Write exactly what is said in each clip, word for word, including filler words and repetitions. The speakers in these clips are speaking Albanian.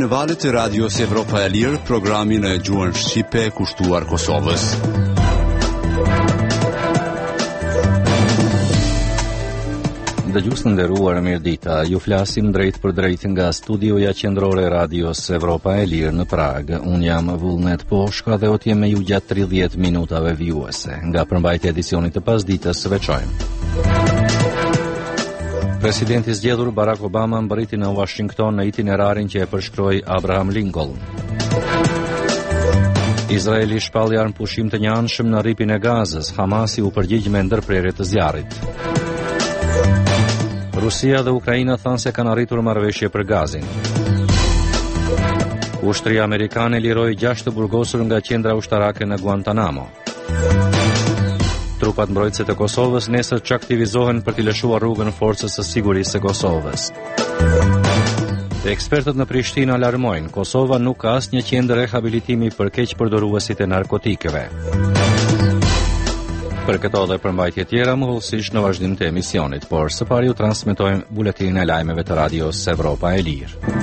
në valët e Radios Evropa e Lirë, programin e gjuhën shqipe kushtuar Kosovës. Dëgjues të nderuar, mirëdita. Ju flasim drejt për drejt nga studioja qendrore e Radios Evropa e Lirë në Prag. Un jam Vullnet Poshka dhe do të jem me ju gjatë tridhjetë minutave vijuese. Nga përmbajtja e edicionit të pasdites së veçojmë. Presidenti i zgjedhur Barack Obama mbriti në Washington në itinerarin që e përshkroi Abraham Lincoln. Izraeli shpalli armëpushim të njëanshëm në rripin e Gazës. Hamasi u përgjigj me ndërprerje të zjarrit. Rusia dhe Ukraina thanë se kanë arritur marrëveshje për gazin. Ushtria amerikane liroi gjashtë të burgosur nga qendra ushtarake në Guantanamo. Trupat mbrojtëse të Kosovës nesër çaktivizohen për t'i lëshuar rrugën forcës së sigurisë së Kosovës. Ekspertët në Prishtinë alarmojnë, Kosova nuk ka asnjë qendër rehabilitimi për keqpërdoruesit e narkotikeve. Për këto dhe përmbajtje tjera, mohëllësisht në vazhdim të emisionit, por së pari ju transmetojmë buletinin e lajmeve të Radios Evropa e Lirë.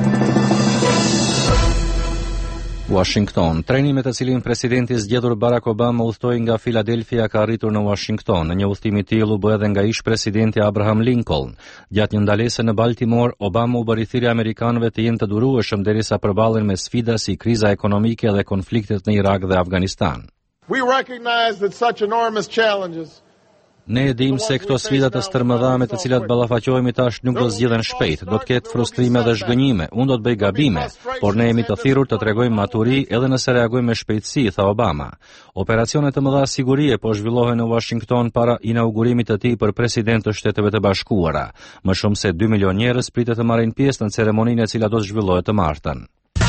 Washington. Treni me të cilin presidenti i zgjedhur Barack Obama udhtoi nga Philadelphia ka arritur në Washington. Në një udhtim i tillë u bë edhe nga ish presidenti Abraham Lincoln. Gjatë një ndalese në Baltimore, Obama u bëri thirrje amerikanëve të jenë të durueshëm derisa përballen me sfida si kriza ekonomike dhe konfliktet në Irak dhe Afganistan. We recognize that such enormous challenges. Ne e dim se këto sfida të stërmëdha me të cilat ballafaqohemi tash nuk do zgjidhen shpejt, do të ketë frustrime dhe zhgënjime, unë do të bëj gabime, por ne jemi të thirrur të tregojmë maturi edhe nëse reagojmë me shpejtësi, tha Obama. Operacione të mëdha sigurie po zhvillohen në Washington para inaugurimit të tij për president të Shteteve të Bashkuara. Më shumë se dy milion njerëz pritet të marrin pjesë në ceremoninë e cila do të zhvillohet të martën.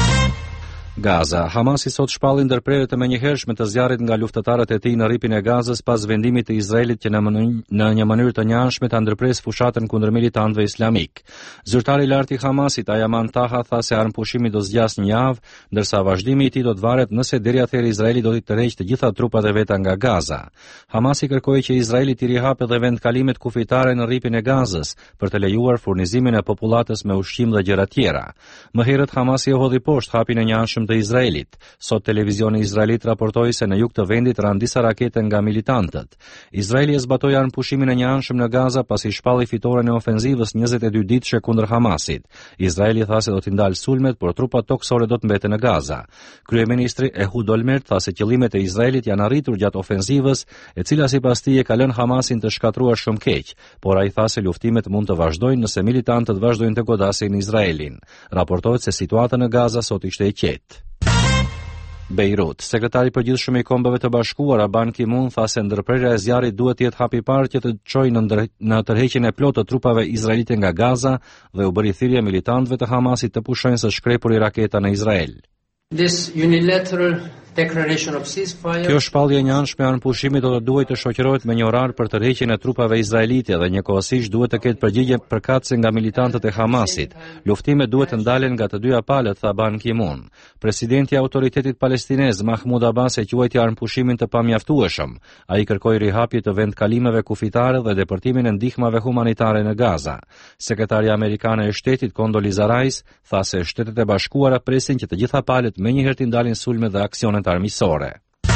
Gaza. Hamasi sot shpalli ndërprerje të menjëhershme të zjarrit nga luftëtarët e tij në rripin e Gazës pas vendimit të Izraelit që në, në një mënyrë të njëanshme ta ndërpresë fushatën kundër militantëve islamik. Zyrtari i lartë i Hamasit, Ayaman Taha, tha se armëpushimi do zgjas një javë, ndërsa vazhdimi i tij do të varet nëse deri atëherë Izraeli do të tërheqë të gjitha trupat e veta nga Gaza. Hamasi kërkoi që Izraeli të rihapë edhe vendkalimet kufitare në rripin e Gazës për të lejuar furnizimin e popullatës me ushqim dhe gjëra tjera. Më herët Hamasi e hodhi poshtë hapjen e njëanshëm të Izraelit. Sot televizioni izraelit raportoi se në jug të vendit ranë disa rakete nga militantët. Izraeli e zbatoi armëpushimin e njëanshëm në Gaza pasi shpalli fitoren e ofenzivës njëzet e dy ditëshe kundër Hamasit. Izraeli tha se do të ndalë sulmet, por trupat toksore do të mbeten në Gaza. Kryeministri Ehud Olmert tha se qëllimet e Izraelit janë arritur gjatë ofenzivës, e cila sipas tij e ka lënë Hamasin të shkatruar shumë keq, por ai tha se luftimet mund të vazhdojnë nëse militantët vazhdojnë të godasin Izraelin. Raportohet se situata në Gaza sot ishte e qetë. Beirut. Sekretari i përgjithshëm i Kombeve të Bashkuara Ban Ki-moon tha se ndërprerja e zjarrit duhet të jetë hap i parë që të çojë në, ndër... në tërheqjen e plotë të trupave izraelite nga Gaza dhe u bëri thirrje militantëve të Hamasit të pushojnë së shkrepuri raketa në Izrael. This unilateral declaration of ceasefire. Kjo shpallje e njëanshme e armëpushimit do të duhet të shoqërohet me një orar për tërheqjen e trupave izraelite dhe njëkohësisht duhet të ketë përgjigje përkatëse nga militantët e Hamasit. Luftimet duhet të ndalen nga të dyja palët, tha Ban Ki-moon. Presidenti i Autoritetit Palestinez Mahmoud Abbas e quajti armëpushimin të pamjaftueshëm. Ai kërkoi rihapje të vendkalimeve kufitare dhe deportimin e ndihmave humanitare në Gaza. Sekretaria amerikane e shtetit Condoleezza Rice tha se Shtetet e Bashkuara presin që të gjitha palët menjëherë të ndalin sulme dhe aksionet armiqësore.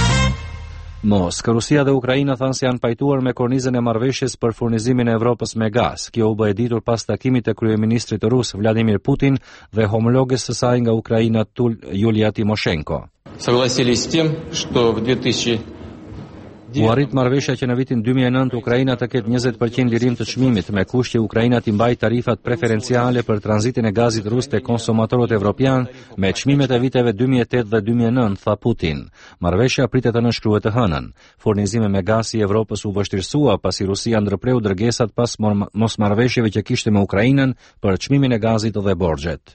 Moskë, Rusia dhe Ukraina thanë se janë pajtuar me kornizën e marrëveshjes për furnizimin e Evropës me gaz. Kjo u bë e ditur pas takimit të kryeministrit rus Vladimir Putin dhe homologës së saj nga Ukraina Yulia Timoshenko. Согласились с тем, что в две тысячи U arrit marrëveshja që në vitin dy mijë e nëntë Ukraina të ketë njëzet përqind lirim të çmimit, me kusht që Ukraina t'i mbajë tarifat preferenciale për tranzitin e gazit rus te konsumatorët evropian me çmimet e viteve dy mijë e tetë dhe dy mijë e nëntë, tha Putin. Marrëveshja pritet të nënshkruhet të hënën. Furnizimi me gaz i Evropës u vështirësua pasi Rusia ndërpreu dërgesat pas mosmarrëveshjeve që kishte me Ukrainën për çmimin e gazit dhe borxhet.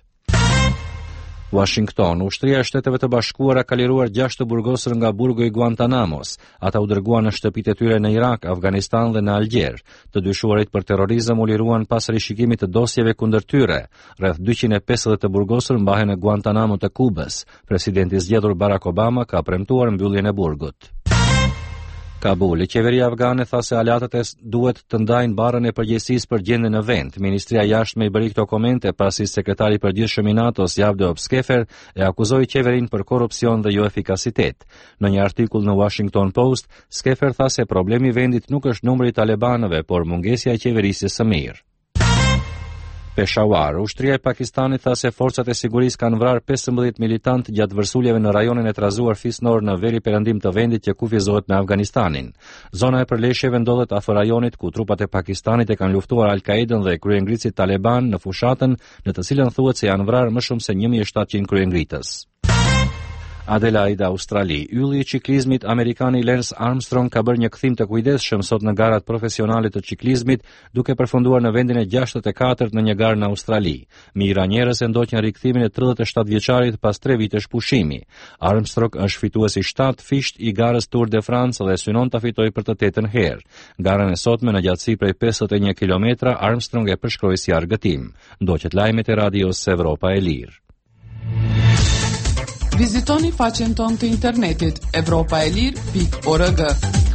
Washington. Ushtria e Shteteve të Bashkuara ka liruar gjashtë burgosur nga burgu i Guantanamos. Ata u dërguan në shtëpitë e tyre në Irak, Afganistan dhe në Algjer. Të dyshuarit për terrorizëm u liruan pas rishikimit të dosjeve kundër tyre. Rreth dyqind e pesëdhjetë të burgosur mbahen në Guantanamo të Kubës. Presidenti i zgjedhur Barack Obama ka premtuar mbylljen e burgut. Kabul, qeveria afgane tha se aleatët e duhet të ndajnë barrën e përgjegjësisë për gjendjen në vend. Ministria e Jashtme i bëri këto komente pasi sekretari i përgjithshëm i NATO-s Javdo Skefer e akuzoi qeverinë për korrupsion dhe jo efikasitet. Në një artikull në Washington Post, Skefer tha se problemi i vendit nuk është numri i talibanëve, por mungesja e qeverisjes së mirë. Peshawar, ushtria e Pakistanit tha se forcat e sigurisë kanë vrarë pesëmbëdhjetë militantë gjatë vërsuljeve në rajonin e trazuar fisnor në veri perëndim të vendit që kufizohet me Afganistanin. Zona e përleshjeve ndodhet afër rajonit ku trupat e Pakistanit e kanë luftuar Al-Qaedën dhe kryengritësit Taliban në fushatën në të cilën thuhet se janë vrarë më shumë se një mijë e shtatëqind kryengritës. Adelaide, Australi. Ylli i ciklizmit amerikan Lance Armstrong ka bërë një kthim të kujdesshëm sot në garat profesionale të ciklizmit, duke përfunduar në vendin e gjashtët e katërt në një garë në Australi. Mijëra njerëz e ndoqën rikthimin e tridhjetë e shtatë vjeçarit pas tre vitesh pushimi. Armstrong është fituesi shtatë fisht i garës Tour de France dhe synon ta fitojë për të tetën herë. Garën e sotme në gjatësi prej pesëdhjetë e një kilometra Armstrong e përshkroi si argëtim. Ndoqet lajmet e radios Evropa e Lirë. Vizitoni faqen tonë të internetit evropa e lirë pikë org.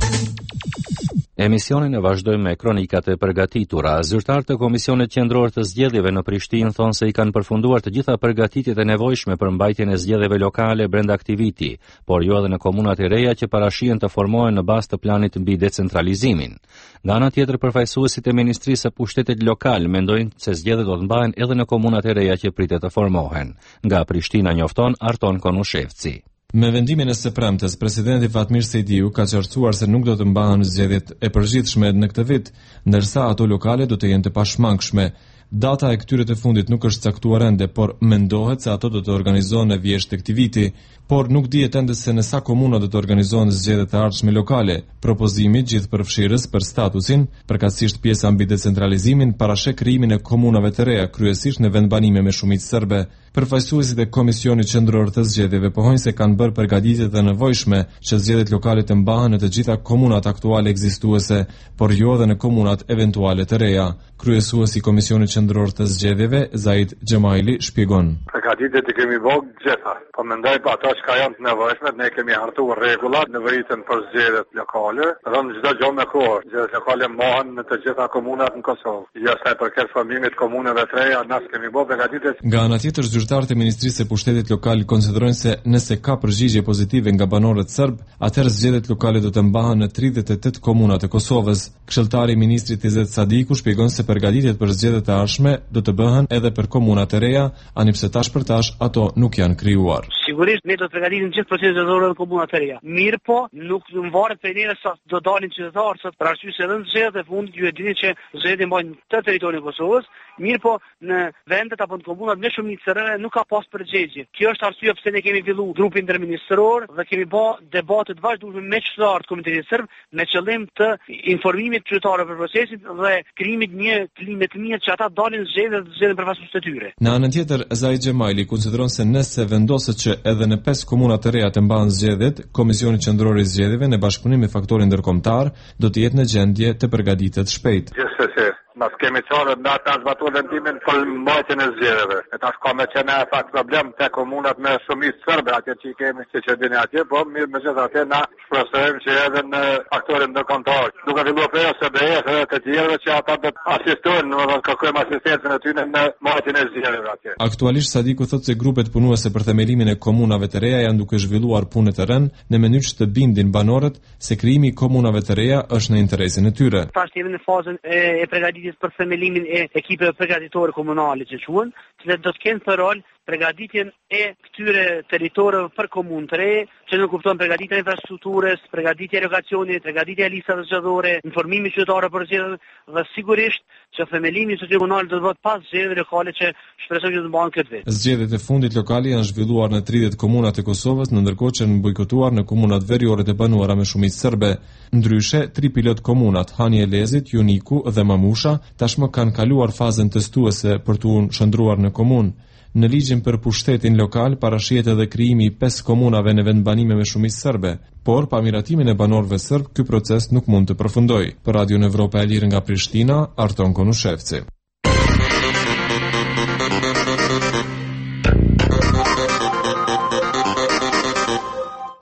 Emisionin e vazhdojmë me kronikat e përgatitura. Zyrtarët e Komisionit Qendror të Zgjedhjeve në Prishtinë thonë se i kanë përfunduar të gjitha përgatitjet e nevojshme për mbajtjen e zgjedhjeve lokale brenda aktiviti, por jo edhe në komunat e reja që parashihen të formohen në bazë të planit mbi decentralizimin. Nga ana tjetër, përfaqësuesit e Ministrisë së Pushtetit Lokal mendojnë se zgjedhjet do të mbahen edhe në komunat e reja që pritet të formohen. Nga Prishtina njofton Arton Konushevci. Me vendimin e së premtes, presidenti Fatmir Sejdiu ka qartësuar se nuk do të mbahen zgjedhjet e përgjithshme në këtë vit, ndërsa ato lokale do të jenë të pashmangshme. Data e këtyre të fundit nuk është caktuar ende, por mendohet se ato do të organizohen në vjesht të këtij viti, por nuk dihet ende se në sa komuna do të organizohen zgjedhjet e ardhshme lokale. Propozimi gjithëpërfshirës për statusin, përkatësisht pjesa mbi decentralizimin, parasheh krijimin e komunave të reja, kryesisht në vendbanime me shumicë serbe. Përfaqësuesit e Komisionit Qendror të Zgjedhjeve pohojnë se kanë bërë përgatitjet e nevojshme që zgjedhjet lokale të mbahen në të gjitha komunat aktuale ekzistuese, por jo edhe në komunat eventuale të reja. Kryesuesi i Komisionit Qendror të Zgjedhjeve, Zaid Xhemaili, shpjegon. Përgatitjet i kemi bërë gjitha. Po mendoj pa ato që janë të nevojshme, ne kemi hartuar rregullat në vritën për zgjedhjet lokale, dhe në çdo gjë me kohë. Zgjedhjet lokale mbahen në të gjitha komunat në Kosovë. Jo sa i përket formimit komunave të reja, ne kemi bërë përgatitjet. Nga ana tjetër, zyrtarët e Ministrisë së Pushtetit Lokal konsiderojnë se nëse ka përgjigje pozitive nga banorët serb, atëherë zgjedhjet lokale do të mbahen në tridhjetë e tetë komunat e Kosovës. Këshilltari i ministrit Izet Sadiku shpjegon se përgatitjet për zgjedhjet e ardhshme do të bëhen edhe për komunat e reja, anipse tash për tash ato nuk janë krijuar. Sigurisht ne do të përgatitim gjithë procesin zgjedhor në komunat e reja. Mirë po, nuk varet prej neve sa do dalin qytetarë sot, për arsye se edhe në zgjedhjet e fundit ju e dini që zgjedhjet mbajnë të territorin e Kosovës. Mirë po, në vendet apo në komunat me shumicë serbe nuk ka pas përgjigje. Kjo është arsye pse ne kemi filluar grupin ndërministëror dhe kemi bë debate të vazhdueshme me qytetarët e Komunitetit Serb me qëllim të informimit qytetarëve për procesin dhe krijimit një klime të mirë që ata dalin zgjedhje dhe zgjedhin përfaqësues të tyre. Në anën tjetër, Zaid Xhemaili konsideron se nëse vendoset që edhe në pesë komuna të reja të mbahen zgjedhjet, Komisioni Qendror i Zgjedhjeve në bashkëpunim me faktorin ndërkombëtar do të jetë në gjendje të përgatitet shpejt. Gjithsesi, mas kemi çfarë ndata zbatuar vendimin për mbajtjen e zgjedhjeve. E tash ka me qenë fakt problem te komunat me shumicë serbe, atje që kemi siç e dini atje, po mirë megjithatë na shpresojmë që edhe në faktorin ndërkombëtar, duke filluar prej S B E-s edhe të tjerëve që ata do të asistojnë, domethënë kërkojmë asistencën e tyre në mbajtjen e zgjedhjeve atje. Aktualisht Sadiku thotë se grupet punuese për themelimin e komunave të reja janë duke zhvilluar punë të rënë në mënyrë që të bindin banorët se krijimi i komunave të reja është në interesin e tyre. Tash jemi në fazën e, e përgatitjes për themelimin e ekipeve përgatitore komunale që quhen, që do të kenë për rol përgatitjen e këtyre territoreve për komunë të re, që nuk kupton përgatitja e infrastrukturës, përgatitja e lokacionit, përgatitja e listave zgjedhore, informimi qytetarëve për zgjedhjet dhe sigurisht që themelimi i komunal do të bëhet pas zgjedhjeve lokale që shpresojmë që të mbahen këtë vit. Zgjedhjet e fundit lokale janë zhvilluar në tridhjetë komunat e Kosovës, ndërkohë që janë bojkotuar në komunat veriore të banuara me shumicë serbe. Ndryshe, tri pilot komunat, Hani e Lezit, Juniku dhe Mamusha, tashmë kanë kaluar fazën testuese për të shndruar në komunë. Në ligjin për pushtetin lokal parashihet edhe krijimi i pesë komunave në vendbanime me shumicë serbe, por pa miratimin e banorëve serb, ky proces nuk mund të përfundojë. Për Radio Evropa e Lirë nga Prishtina, Arton Konushevci.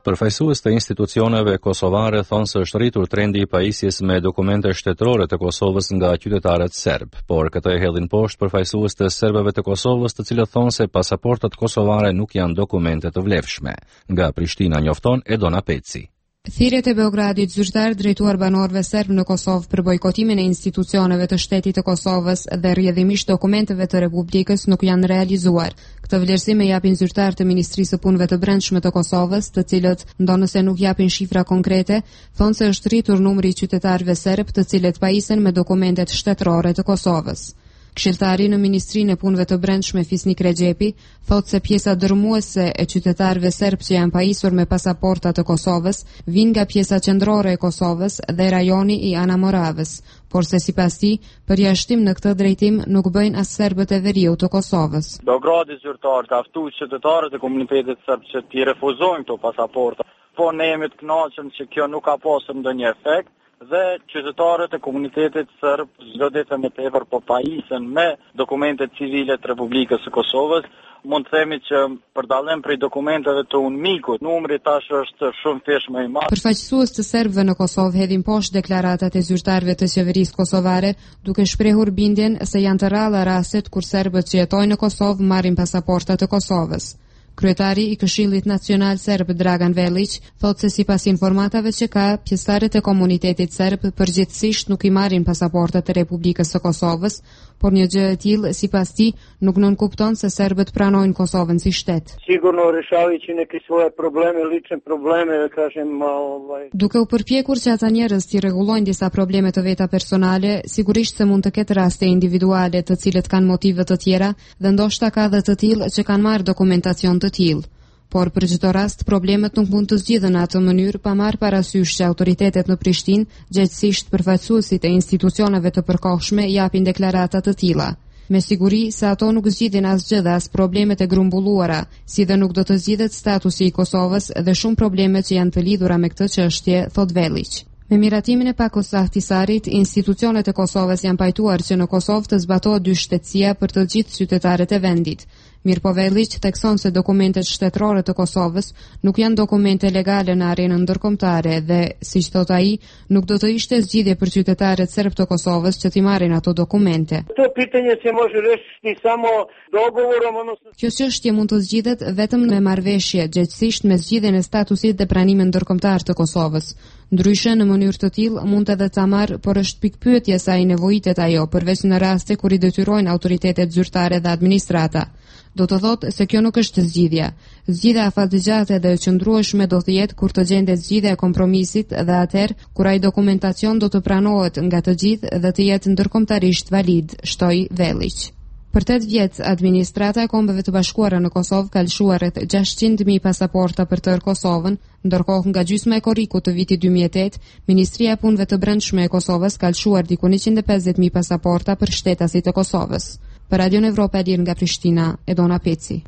Përfaqësues të institucioneve kosovare thonë se është rritur trendi i pajisjes me dokumente shtetërore të Kosovës nga qytetarët serb, por këtë e hedhin poshtë përfaqësues të serbëve të Kosovës, të cilët thonë se pasaportat kosovare nuk janë dokumente të vlefshme. Nga Prishtina njofton Edona Peci. Thirrjet e Beogradit zyrtar drejtuar banorëve serb në Kosovë për bojkotimin e institucioneve të shtetit të Kosovës dhe rrjedhimisht dokumenteve të Republikës nuk janë realizuar. Këtë vlerësim e japin zyrtar të Ministrisë së Punëve të Brendshme të Kosovës, të cilët, ndonëse nuk japin shifra konkrete, thonë se është rritur numri i qytetarëve serb të cilët pajisen me dokumentet shtetërore të Kosovës. Këshilltari në Ministrinë e Punëve të Brendshme Fisnik Rexhepi thotë se pjesa dërmuese e qytetarëve serb që janë pajisur me pasaporta të Kosovës vijnë nga pjesa qendrore e Kosovës dhe rajoni i Ana Moravës, por se sipas tij, përjashtim në këtë drejtim nuk bëjnë as serbët e veriut të Kosovës. Beogradi zyrtar të aftoj qytetarët e komunitetit serb që t'i refuzojnë këto pasaporta, po ne jemi të kënaqur që kjo nuk ka pasur ndonjë efekt. Dhe qytetarët e komunitetit serb çdo ditë më tepër po pajisen me dokumentet civile të Republikës së Kosovës. Mund të themi që për dallim prej dokumenteve të UNMIK-ut, numri tash është shumë thjesht më i madh. Përfaqësues të serbëve në Kosovë hedhin poshtë deklaratat e zyrtarëve të qeverisë kosovare, duke shprehur bindjen se janë të rralla rastet kur serbët që jetojnë në Kosovë marrin pasaporta të Kosovës. Kryetari i Këshillit Nacional Serb Dragan Velić thotë se sipas informatave që ka, pjesëtarët e komunitetit serb përgjithsisht nuk i marrin pasaportat e Republikës së Kosovës, por një gjë e tillë sipas tij nuk nënkupton se serbët pranojnë Kosovën si shtet. Sigurno rješavajući neke svoje probleme, lične probleme, da kažem, ovaj. Duke u përpjekur që ata njerëz të rregullojnë disa probleme të veta personale, sigurisht se mund të ketë raste individuale të cilët kanë motive të tjera dhe ndoshta ka edhe të tillë që kanë marrë dokumentacion të tillë. Por për çdo rast problemet nuk mund të zgjidhen në atë mënyrë pa marrë parasysh që autoritetet në Prishtinë, gjithsesi përfaqësuesit e institucioneve të përkohshme japin deklarata të tilla. Me siguri se ato nuk zgjidhin asgjë dhe as problemet e grumbulluara, si dhe nuk do të zgjidhet statusi i Kosovës dhe shumë probleme që janë të lidhura me këtë çështje, thot Velić. Me miratimin e Pakos Ahtisarit, institucionet e Kosovës janë pajtuar që në Kosovë të zbatohet dy shtetësia për të gjithë qytetarët e vendit. Mirpo Velić thekson se dokumentet shtetërore të Kosovës nuk janë dokumente legale në arenën ndërkombëtare dhe, siç thot ai, nuk do të ishte zgjidhje për qytetarët serb të Kosovës që t'i marrin ato dokumente. To pitanje se može rešiti samo dogovorom, odnosno. Kjo çështje mund të zgjidhet vetëm me marrëveshje, gjithsesi me zgjidhjen e statusit dhe pranimin ndërkombëtar të Kosovës. Ndryshe, në mënyrë të tillë mund edhe ta marr, por është pikpyetje sa i nevojitet ajo, përveç në raste kur i detyrojnë autoritetet zyrtare dhe administrata. Do të thotë se kjo nuk është zgjidhja. Zgjidhja afatgjate dhe e qëndrueshme do të jetë kur të gjendet zgjidhja e kompromisit dhe atëherë kur ai dokumentacion do të pranohet nga të gjithë dhe të jetë ndërkombëtarisht valid, shtoi Velić. Për tetë vjet, administrata e Kombeve të Bashkuara në Kosovë ka lëshuar rreth gjashtëqind mijë pasaporta për tërë Kosovën, ndërkohë nga gjysma e korrikut të vitit dy mijë e tetë, Ministria e Punëve të Brendshme e Kosovës ka lëshuar diku njëqind e pesëdhjetë mijë pasaporta për shtetasit e Kosovës. Për Radio Evropa e Lirë nga Prishtina, Edona Peci.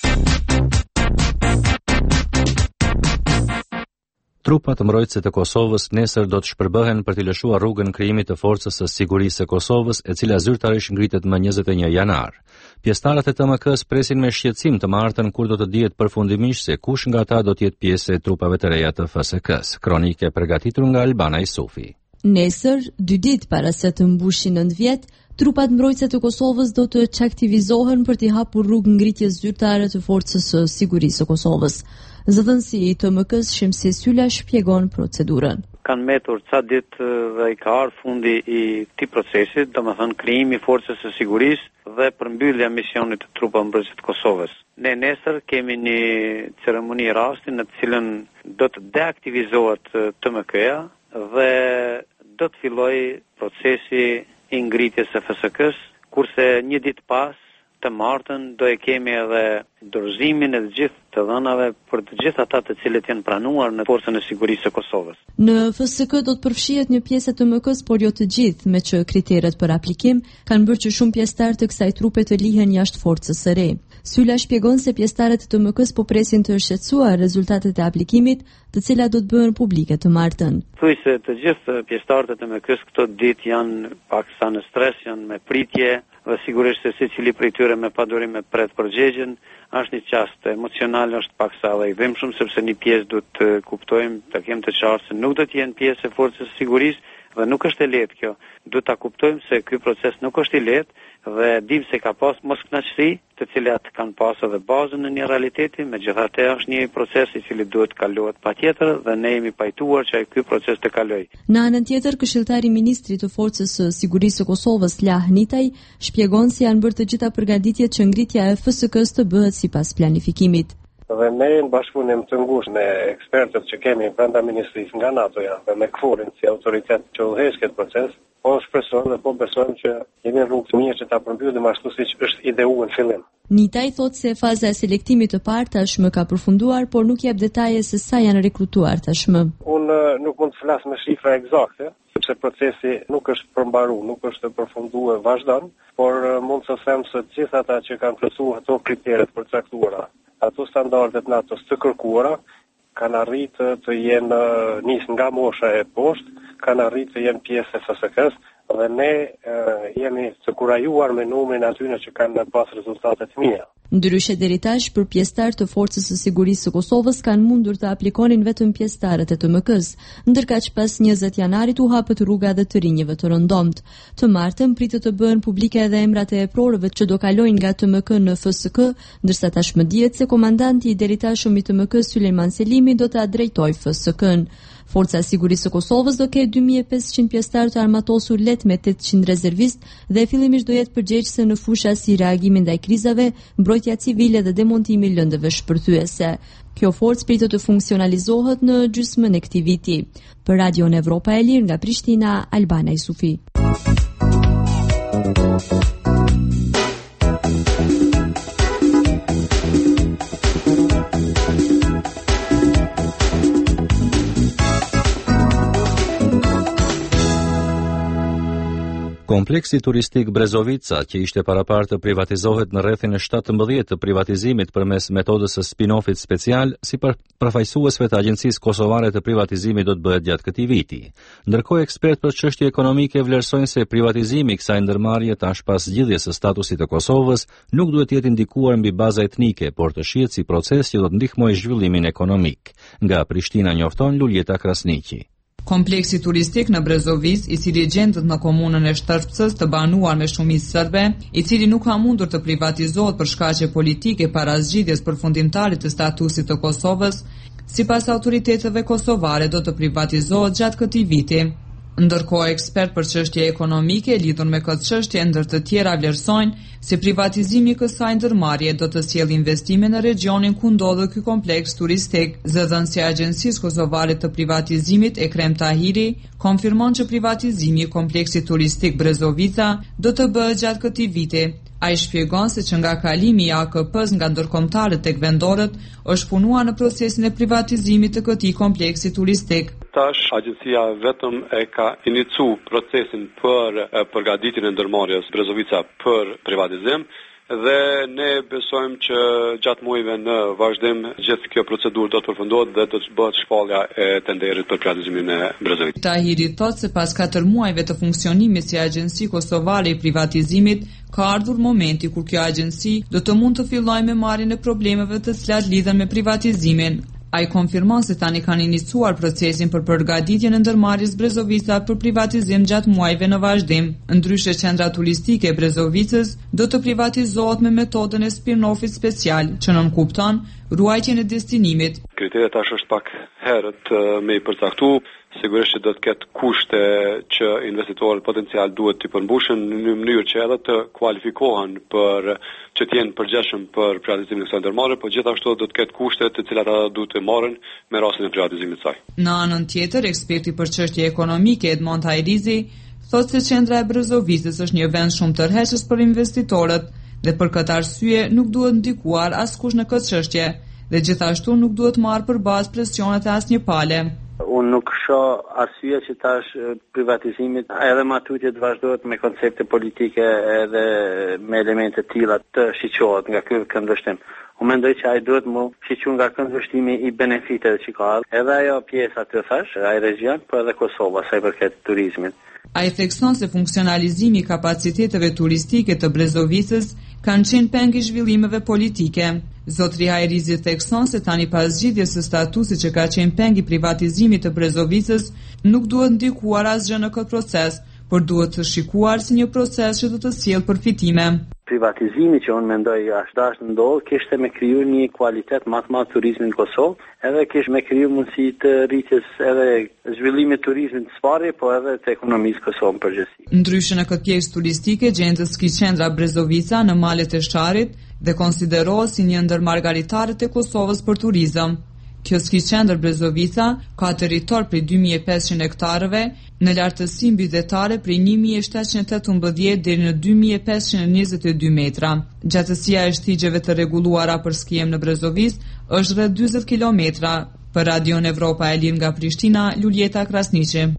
Trupat mbrojtëse të Kosovës nesër do të shpërbëhen për të lëshuar rrugën krijimit të forcës së sigurisë së Kosovës, e cila zyrtarisht ngritet më njëzet e një janar. Pjesëtarët e T M K-s presin me shqetësim të martën kur do të dihet përfundimisht se kush nga ata do të jetë pjesë e trupave të reja të F S K-s. Kronike përgatitur nga Albana Isufi. Nesër, dy ditë para se të mbushin nëntë vjet, trupat mbrojtëse të Kosovës do të çaktivizohen për t'i hapur rrugë ngritjes zyrtare të forcës së sigurisë së Kosovës. Zëdhënësi i T M K-s Shemsi Sylla shpjegon procedurën. Kanë metur ca ditë dhe i ka ardhur fundi i këtij procesi, domethënë krijimi i forcës së sigurisë dhe përmbyllja e misionit të trupave mbrojtëse të Kosovës. Ne nesër kemi një ceremoni rasti në të cilën do të deaktivizohet T M K-ja dhe do të fillojë procesi i ngritjes së F S K-s, kurse një ditë pas të martën do e kemi edhe dorëzimin e të gjithë të dhënave për të gjithë ata të cilët janë pranuar në forcën e sigurisë së Kosovës. Në F S K do të përfshihet një pjesë e T M K-s, por jo të gjithë, me që kriteret për aplikim kanë bërë që shumë pjesëtar të kësaj trupe të lihen jashtë forcës së re. Sylla shpjegon se pjesëtarët e T M K-s po presin të shqetësuar rezultatet e aplikimit, të cilat do të bëhen publike të martën. Thuaj se të gjithë pjesëtarët e T M K-s këto ditë janë paksa në stres, janë me pritje, dhe sigurisht se secili prej tyre me padurim me pret përgjigjen është një çast emocional, është paksa edhe i dhimbshëm, sepse një pjesë duhet të kuptojmë, të kemi të qartë se nuk do të jenë pjesë e forcës së sigurisë dhe nuk është e lehtë kjo. Duhet ta kuptojmë se ky proces nuk është i lehtë dhe dim se ka pas moskënaqësi, të cilat kanë pasur edhe bazën në një realiteti, megjithatë është një proces i cili duhet kalohet patjetër dhe ne jemi pajtuar që ky proces të kalojë. Në anën tjetër, këshilltari i ministrit të Forcës së Sigurisë së Kosovës, Lah Nitaj, shpjegon se janë bërë të gjitha përgatitjet që ngritja e F S K-s të bëhet sipas planifikimit. Dhe ne në bashkëpunim të ngushtë me ekspertët që kemi brenda ministrisë nga NATO-ja dhe me KFOR-in si autoritet që udhëheq këtë proces, po shpresoj dhe po besojmë që jemi rrugë të mirë që ta përmbyllim ashtu siç është ideu në fillim. Nitaj thotë se faza e selektimit të parë tashmë ka përfunduar, por nuk jep detaje se sa janë rekrutuar tashmë. Unë nuk mund të flas me shifra eksakte, sepse procesi nuk është përmbaruar, nuk është përfunduar, vazhdon, por mund të them se të gjithë ata që kanë plotësuar ato kriteret përcaktuara, ato standardet NATO-s të kërkuara, kanë arritë të jenë nis nga mosha e poshtë, kanë arritë të jenë pjesë e F S K-s dhe ne e, jemi të kurajuar me numrin atyre që kanë pas rezultate të mira. Ndryshe deri tash, për pjesëtar të Forcës së Sigurisë së Kosovës kanë mundur të aplikonin vetëm pjesëtarët e T M K-s, ndërkaq pas njëzet janarit u hapët rruga dhe të rinjeve të rëndomt. Të martën pritet të bëhen publike edhe emrat e eprorëve që do kalojnë nga T M K në F S K, ndërsa tashmë dihet se komandanti i deritashëm i T M K-s Sulejman Selimi do ta drejtojë F S K-n. Forca e Sigurisë së Kosovës do ketë dy mijë e pesëqind pjesëtarë të armatosur lehtë me tetëqind rezervistë dhe fillimisht do jetë përgjegjëse në fusha si reagimi ndaj krizave, mbrojtja civile dhe demontimi i lëndëve shpërthyese. Kjo forcë pritet të funksionalizohet në gjysmën e këtij viti. Për Radion Evropa e Lirë nga Prishtina, Albana Isufi. Kompleksi turistik Brezovica, që ishte parapar të privatizohet në rrethin e shtatëmbëdhjetë të privatizimit përmes metodës së spin-offit special, si për përfaqësuesve të Agjencisë Kosovare të Privatizimit do të bëhet gjatë këtij viti. Ndërkohë, ekspertë për çështje ekonomike vlerësojnë se privatizimi i kësaj ndërmarrje tash pas zgjidhjes së statusit të Kosovës nuk duhet të jetë ndikuar mbi baza etnike, por të shihet si proces që do të ndihmojë zhvillimin ekonomik. Nga Prishtina njofton Luljeta Krasniqi. Kompleksi turistik në Brezovic, i cili gjendet në komunën e Shtrpcës, të banuar me shumicë serbe, i cili nuk ka mundur të privatizohet për shkaqe politike para zgjidhjes përfundimtare të statusit të Kosovës, sipas autoriteteve kosovare do të privatizohet gjatë këtij viti. Ndërkohë, ekspert për çështje ekonomike lidhur me këtë çështje ndër të tjera vlerësojnë se privatizimi i kësaj ndërmarrje do të sjellë investime në regionin ku ndodhet ky kompleks turistik. Zëdhënësi i Agjencisë Kosovare të Privatizimit, Ekrem Tahiri, konfirmon që privatizimi i kompleksit turistik Brezovica do të bëhet gjatë këtij viti. Ai shpjegon se që nga kalimi i A K P-s nga ndërkombëtarët tek vendorët është punuar në procesin e privatizimit të këtij kompleksi turistik. Tash agjencia vetëm e ka inicu procesin për përgatitjen e ndërmarrjes Brezovica për privatizim dhe ne besojmë që gjatë muajve në vazhdim gjithë kjo procedurë do të përfundohet dhe do të bëhet shpallja e tenderit për privatizimin e Brezovicës. Tahiri thotë se pas katër muajve të funksionimit si agjenci kosovare i privatizimit, ka ardhur momenti kur kjo agjenci do të mund të fillojë me marrjen e problemeve të cilat lidhen me privatizimin. Ai konfirmon se tani kanë iniciuar procesin për përgatitjen e ndërmarrjes Brezovica për privatizim gjatë muajve në vazhdim. Ndryshe, qendra turistike e Brezovicës do të privatizohet me metodën e spin-offit special, që nënkupton ruajtjen e destinimit. Kriteret tash është pak herët me i përcaktu. Sigurisht që do të ketë kushte që investitorët potencial duhet të përmbushen në mënyrë që edhe të kualifikohen për që të jenë përgjithshëm për privatizimin e kësaj ndërmarrje, por gjithashtu do të ketë kushte të cilat ata duhet të marrin me rastin e privatizimit të saj. Në anën tjetër, eksperti për çështje ekonomike Edmond Hajrizi thotë se qendra e Brezovicës është një vend shumë tërheqës për investitorët dhe për këtë arsye nuk duhet ndikuar askush në këtë çështje dhe gjithashtu nuk duhet marrë përballë presionet e asnjë pale. Unë nuk shoh arsye që tash privatizimit edhe më tutje të vazhdohet me koncepte politike edhe me elemente të tilla të shiqohet nga ky këndvështrim. Unë mendoj që ai duhet më shiqur nga këndvështrimi i benefiteve që ka, edhe ajo pjesa të thash, ai region, por edhe Kosova sa i përket turizmit. Ai thekson se funksionalizimi i kapaciteteve turistike të Brezovicës kanë qenë peng i zhvillimeve politike. Zotri Hajrizi thekson se tani pas zgjidhjes së statusit që ka qenë peng i privatizimit të Brezovicës, nuk duhet ndikuar asgjë në këtë proces, por duhet të shikuar si një proces që do të sjellë përfitime. Privatizimi që unë mendoj ashtë dashtë ndodhë, kishte me kriju një kualitet më të madh turizmi në Kosovë, edhe kishte me kriju mundësi të rritjes edhe zhvillimit turizmit të sfarje, po edhe të ekonomisë Kosovë në përgjithësi. Ndryshe në këtë pjesë turistike gjendet skiqendra Brezovica në malet e Shqarit dhe konsiderohet si një ndër margaritarët e Kosovës për turizëm. Kjo skiqendër Brezovica ka territor prej dy mijë e pesëqind hektarëve në lartësi mbytetare prej një mijë e shtatëqind e tetëmbëdhjetë deri në dy mijë e pesëqind e njëzet e dy metra. Gjatësia e shtigjeve të rregulluara për skijem në Brezovic është rreth dyzet kilometra. Për Radion Evropa e Lirë nga Prishtina, Luljeta Krasniqi.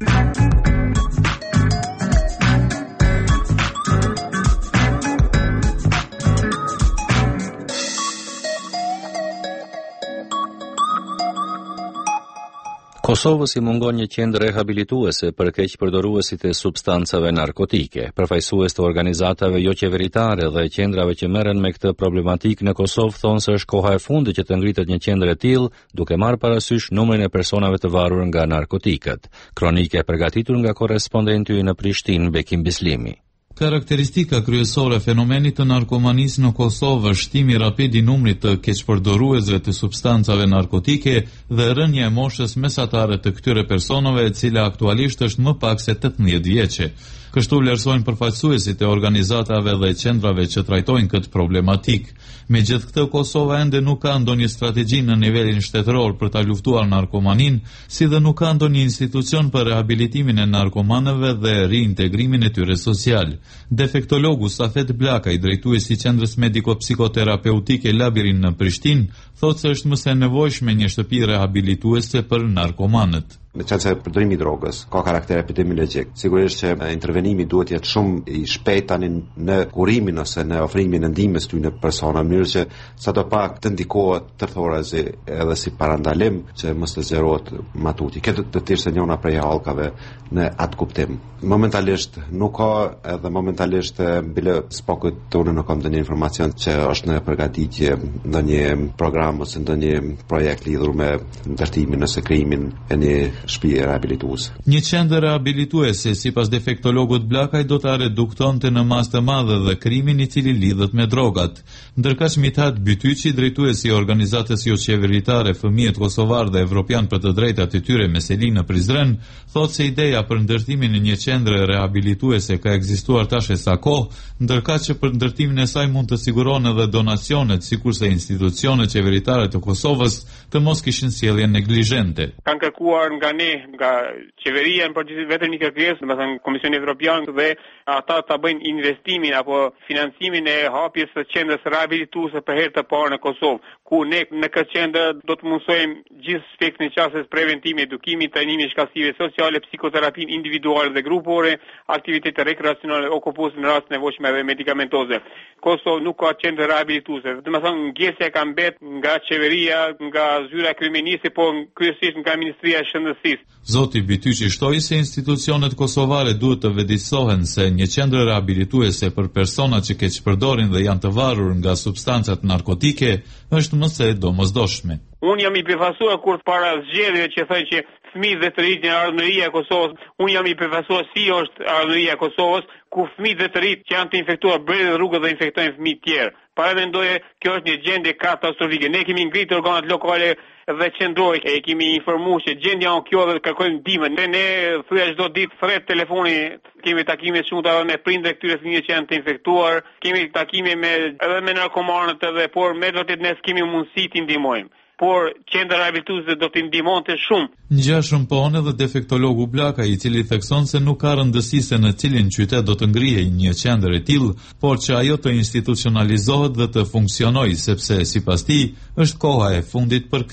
Kosovës i mungon një qendër rehabilituese për keqpërdoruesit e substancave narkotike. Përfaqësues të organizatave jo qeveritare dhe qendrave që merren me këtë problematik në Kosovë thonë se është koha e fundit që të ngritet një qendër e tillë, duke marrë parasysh numrin e personave të varur nga narkotikët. Kronika e përgatitur nga korrespondenti në Prishtinë, Bekim Bislimi. Karakteristika kryesore e fenomenit të narkomanisë në Kosovë është shtimi rapid i numrit të keqpërdoruesve të substancave narkotike dhe rënja e moshës mesatare të këtyre personave, e cila aktualisht është më pak se tetëmbëdhjetë vjeçe. Kështu vlerësojnë përfaqësuesit e organizatave dhe qendrave që trajtojnë këtë problematik. Megjithatë këtë, Kosova ende nuk ka ndonjë strategji në nivelin shtetëror për ta luftuar narkomanin, si dhe nuk ka ndonjë institucion për rehabilitimin e narkomanëve dhe riintegrimin e tyre social. Defektologu Safet Blaka, i drejtuesi i qendrës mediko-psikoterapeutike Labirin në Prishtinë, thotë se është më së nevojshme një shtëpi rehabilituese për narkomanët. Me qenë se përdorimi i drogës ka karakter epidemiologjik. Sigurisht që intervenimi duhet jetë shumë i shpejtë tani në kurimin ose në ofrimin e ndihmës këtyre personave, në mënyrë që sadopak të ndikohet tërthorazi edhe si parandalim që mos të zgjerohet matuti. Këtë do të ishte njëra prej hallkave në atë kuptim. Momentalisht nuk ka, edhe momentalisht bile spokët tonë nuk kam ndonjë informacion që është në përgatitje ndonjë program ose ndonjë projekt lidhur me ndërtimin ose krijimin e një shtëpi rehabilituese. Një qendër rehabilituese, sipas defektologut Blakaj, do ta reduktonte në masë të madhe dhe krimin i cili lidhet me drogat. Ndërkaq Mithat Bytyçi, drejtuesi i organizatës jo qeveritare Fëmijët Kosovar dhe Evropian për të drejtat e tyre me seli në Prizren, thotë se ideja për ndërtimin e një qendre rehabilituese ka ekzistuar tash e sa kohë, ndërkaq që për ndërtimin e saj mund të sigurohen edhe donacionet, sikurse institucionet qeveritare të Kosovës të mos kishin sjellje neglizhente. Kanë kërkuar nga ne, nga qeveria në përgjithësi vetëm një kërkesë, domethënë Komisioni Evropian, dhe ata ta bëjnë investimin apo financimin e hapjes së qendrës rehabilituese për herë të parë në Kosovë, ku ne në këtë qendër do të mundsojmë gjithë spektrin e qasjes preventimi, edukimi, trajnimi shkallësive sociale, psikoterapin individuale dhe grupore, aktivitete rekreacionale, okupues në rast nevojshme dhe medikamentoze. Kosovë nuk ka qendër rehabilituese. Domethënë ngjesja ka mbet nga qeveria, nga zyra kriminaliste, po kryesisht nga Ministria e Shëndetësisë. Zoti Bytyçi shtoi se institucionet kosovare duhet të vëdijsohen se një qendër rehabilituese për persona që keqpërdorin dhe janë të varur nga substancat narkotike është më së domosdoshme. Unë jam i befasuar kur para zgjedhjeve që thënë që fëmijët dhe të rinjtë në ardhmëria e Kosovës, unë jam i befasuar si është ardhmëria e Kosovës, ku fëmijët dhe të rinjtë që janë të infektuar bredhin rrugët dhe infektojnë fëmijë të tjerë. Para mendoje kjo është një gjendje katastrofike. Ne kemi ngritur organet lokale dhe qendrore, e kemi informuar që gjendja është kjo dhe kërkojmë ndihmë. Ne ne thyja çdo ditë thret telefoni, kemi takime shumë me prindër këtyre fëmijëve që janë të infektuar, kemi takime me edhe me narkomanët edhe, por me vërtet ne s'kemi mundësi t'i ndihmojmë. Por qendra rehabilituese do t'i ndihmonte shumë. Ngjashëm po edhe defektologu Blaka, i cili thekson se nuk ka rëndësi se në cilin qytet do të ngrihej një qendër e tillë, por që ajo të institucionalizohet dhe të funksionojë, sepse sipas tij është koha e fundit për këtë.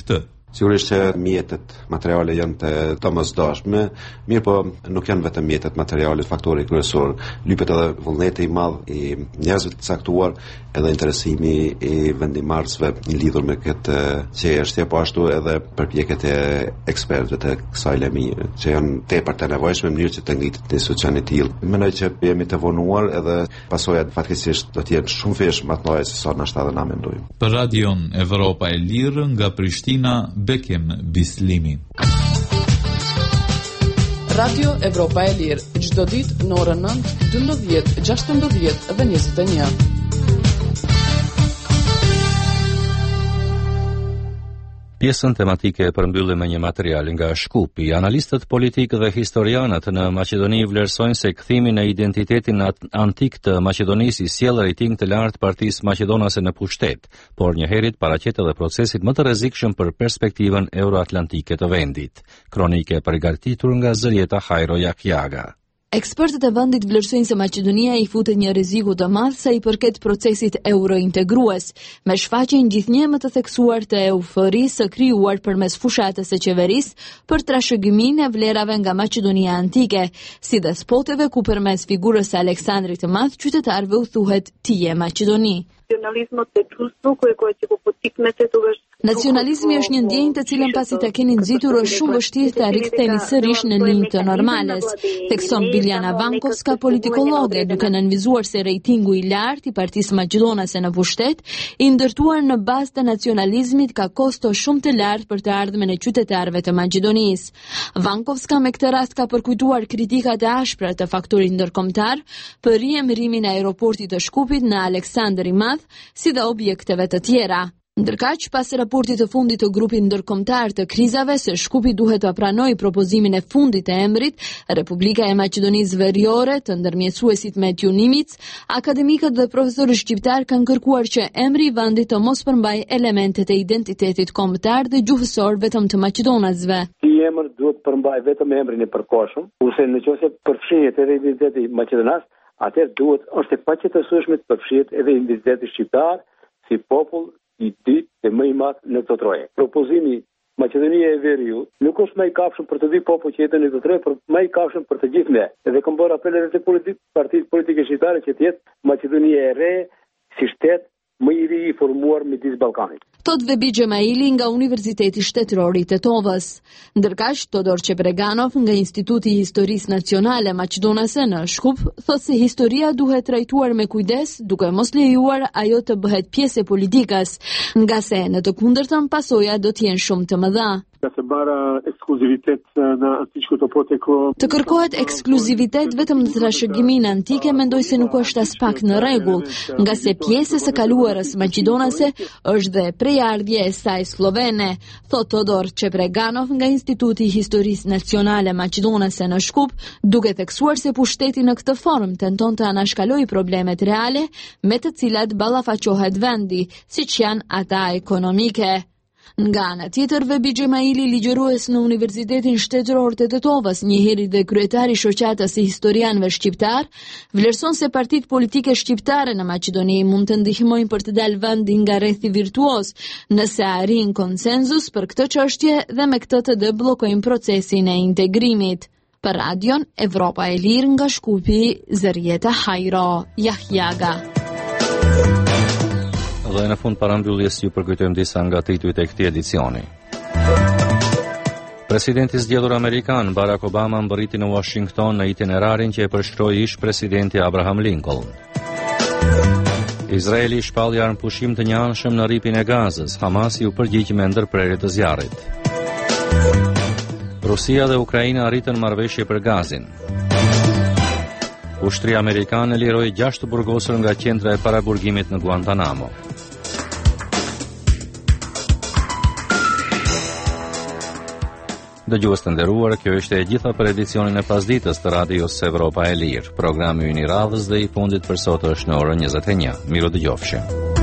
Sigurisht që mjetet materiale janë të domosdoshme, mirë po nuk janë vetëm mjetet materiale faktori kryesor. Lypet edhe vullneti i madh i njerëzve të caktuar, edhe interesimi i vendimarrësve lidhur me këtë çështje, po ashtu edhe përpjekjet e ekspertëve të kësaj lëmie, që janë tepër të nevojshme në mënyrë që të ngritet një institucion i tillë. Mendoj që jemi të vonuar edhe pasojat fatkeqësisht do të jenë shumë fish më të mëdha se sa nashta edhe na mendojmë. Për Radion Evropa e Lirë nga Prishtina, Bekim Bislimi. Radio Evropa e Lirë, çdo ditë në orën nëntë, dymbëdhjetë, gjashtëmbëdhjetë dhe njëzet e një. Pjesën tematike e përmbyllim me një material nga Shkupi. Analistët politikë dhe historianët në Maqedoni vlerësojnë se kthimi në identitetin antik të Maqedonisë i sjell rejting të lartë partisë maqedonase në pushtet, por njëherët paraqet edhe procesit më të rrezikshëm për perspektivën euroatlantike të vendit. Kronike përgatitur nga Zërieta Hajro Jakjaga. Ekspertët e vendit vlerësojnë se Maqedonia i futet një rreziku të madh sa i përket procesit eurointegrues, me shfaqjen gjithnjë më të theksuar të euforisë së krijuar përmes fushatës së qeverisë për trashëgiminë e vlerave nga Maqedonia antike, si dhe spoteve ku përmes figurës së Aleksandrit të Madh qytetarëve u thuhet tije Maqedoni. Nacionalizmi është një ndjenjë të cilën pasi ta keni nxitur është shumë vështirë ta riktheni sërish në linjë të normales, thekson Biljana Vankovska, politikologe, duke nënvizuar se rejtingu i lartë i Partisë Maqedonase në pushtet, i ndërtuar në bazë të nacionalizmit ka kosto shumë të lartë për të ardhmen e qytetarëve të Maqedonisë. Vankovska me këtë rast ka përkujtuar kritikat e ashpra të faktorit ndërkombëtar për riemërimin e aeroportit të Shkupit në Aleksandër i Madh, si dhe objekteve të tjera. Ndërkaq, pas raportit të fundit të grupit ndërkombëtar të krizave se Shkupi duhet të pranojë propozimin e fundit të emrit, Republika e Maqedonisë Veriore, të ndërmjetësuesit me Tjunimic, akademikët dhe profesorët shqiptar kanë kërkuar që emri i vendit të mos përmbajë elementet e identitetit kombëtar dhe gjuhësor vetëm të maqedonasve. Ky emër duhet përmbajë vetëm emrin e përkohshëm, ose nëse përfshihet edhe identiteti maqedonas, atëherë duhet është e paqetësueshme të përfshihet edhe identiteti shqiptar si popull i dytë dhe më i madh në këtë trojë. Propozimi Maqedonia e Veriut nuk është më i kapshëm për të dy popull që jetën në këtë trojë, por më i kapshëm për të gjithë ne. Edhe kam bërë apel edhe te politik, partitë politike shqiptare që të jetë Maqedonia e re si shtet më i ri i formuar midis Ballkanit. Thot Vebi Xhemaili nga Universiteti Shtetëror i Tetovës. Ndërkaq Todor Çepreganov nga Instituti i Historisë Nacionale Maqedonase në Shkup thot se historia duhet trajtuar me kujdes, duke mos lejuar ajo të bëhet pjesë e politikës, nga se në të kundërtën pasojat do të jenë shumë të mëdha. Të kërkohet ekskluzivitet vetëm në trashëgiminë antike mendoj se nuk është as pak në rregull, nga se pjesë e kaluarës maqedonase është dhe prejardhje e saj slovene, thot Todor Çepreganov nga Instituti i Historisë Nacionale Maqedonase në Shkup, duke theksuar se pushteti në këtë formë tenton të anashkalojë problemet reale me të cilat ballafaqohet vendi, siç janë ata ekonomike. Nga ana tjetër, Vebi Xhemaili, ligjërues në Universitetin Shtetëror të Tetovës, njëherë dhe kryetari i shoqatës së historianëve shqiptar, vlerëson se partitë politike shqiptare në Maqedoni mund të ndihmojnë për të dalë vendi nga rrethi virtuoz, nëse arrin konsenzus për këtë çështje dhe me këtë të deblokojnë procesin e integrimit. Për Radion Evropa e Lirë nga Shkupi, Zërieta Hajro Jakjaga. Dhe në fund parambylljes ju përkujtojmë disa nga titujt e këtij edicioni. Presidenti zgjedhur amerikan Barack Obama mbërriti në Washington në itinerarin që e përshkroi ish presidenti Abraham Lincoln. Izraeli shpalli armpushim të njëanshëm në rripin e Gazës, Hamasi u përgjigj me ndërprerje të zjarrit. Rusia dhe Ukraina arritën marrëveshje për gazin. Ushtria amerikane liroi gjashtë burgosur nga qendra e paraburgimit në Guantanamo. Dëgjues të nderuar, kjo ishte e gjitha për edicionin e pasditës të Radios Evropa e Lirë. Programi ynë i radhës dhe i fundit për sot është në orën njëzet e një. Miru dëgjofshim.